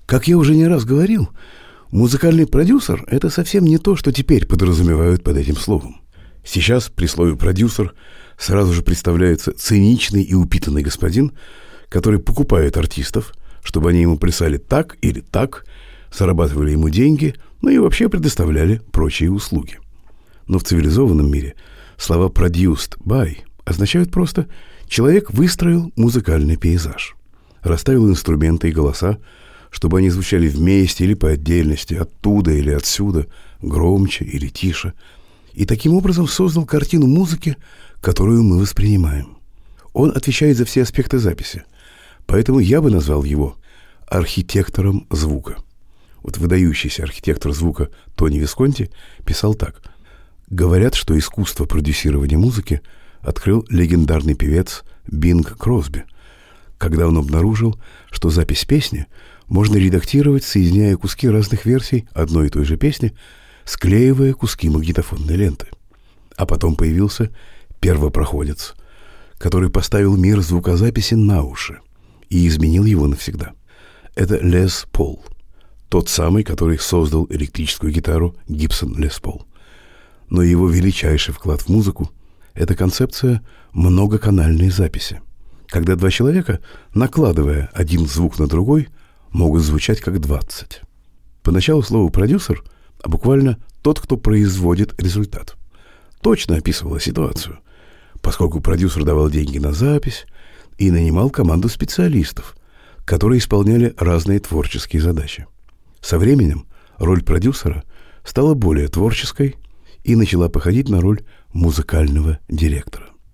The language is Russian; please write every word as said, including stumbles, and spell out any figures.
Как я уже не раз говорил, музыкальный продюсер – это совсем не то, что теперь подразумевают под этим словом. Сейчас при слове «продюсер» сразу же представляется циничный и упитанный господин, который покупает артистов, чтобы они ему плясали так или так, зарабатывали ему деньги, ну и вообще предоставляли прочие услуги. Но в цивилизованном мире слова «produced by» означают просто «человек выстроил музыкальный пейзаж», расставил инструменты и голоса, чтобы они звучали вместе или по отдельности, оттуда или отсюда, громче или тише, и таким образом создал картину музыки, которую мы воспринимаем. Он отвечает за все аспекты записи, поэтому я бы назвал его архитектором звука. Вот выдающийся архитектор звука Тони Висконти писал так: «Говорят, что искусство продюсирования музыки открыл легендарный певец Бинг Кросби, когда он обнаружил, что запись песни можно редактировать, соединяя куски разных версий одной и той же песни, склеивая куски магнитофонной ленты. А потом появился первопроходец, который поставил мир звукозаписи на уши и изменил его навсегда. Это Лес Пол, тот самый, который создал электрическую гитару Гибсон Лес Пол. Но его величайший вклад в музыку – это концепция многоканальной записи, когда два человека, накладывая один звук на другой, могут звучать как двадцать. Поначалу слово «продюсер», а буквально «тот, кто производит результат», точно описывало ситуацию, поскольку продюсер давал деньги на запись и нанимал команду специалистов, которые исполняли разные творческие задачи. Со временем роль продюсера стала более творческой и начала походить на роль музыкального директора.